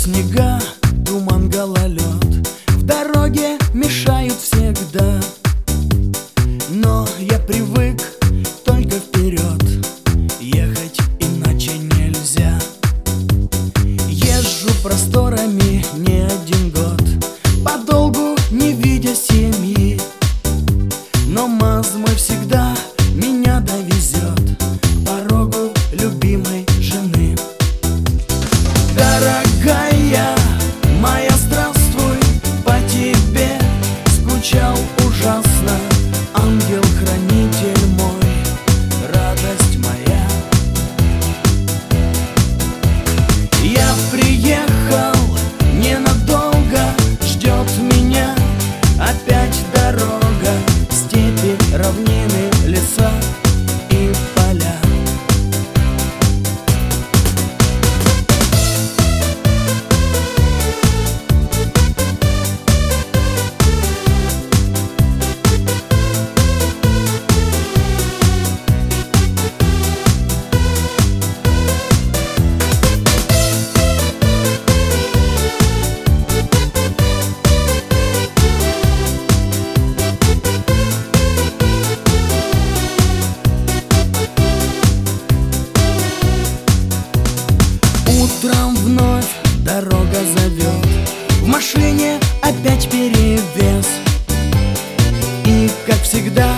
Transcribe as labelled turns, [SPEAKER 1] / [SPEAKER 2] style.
[SPEAKER 1] снега, туман, гололед в дороге мешают всегда. Но я привык только вперед, ехать иначе нельзя. Езжу просторами не один год, подолгу не видя семьи. Но МАЗ мой всегда меня довезет к порогу любимой жены. Дорогая моя, здравствуй, по тебе скучал ужасно. Ангел-хранитель мой, радость моя. Я приехал ненадолго, ждет меня опять дорога, степи, равнины, леса и поля. Утром вновь дорога зовет, в машине опять перевес. И, как всегда,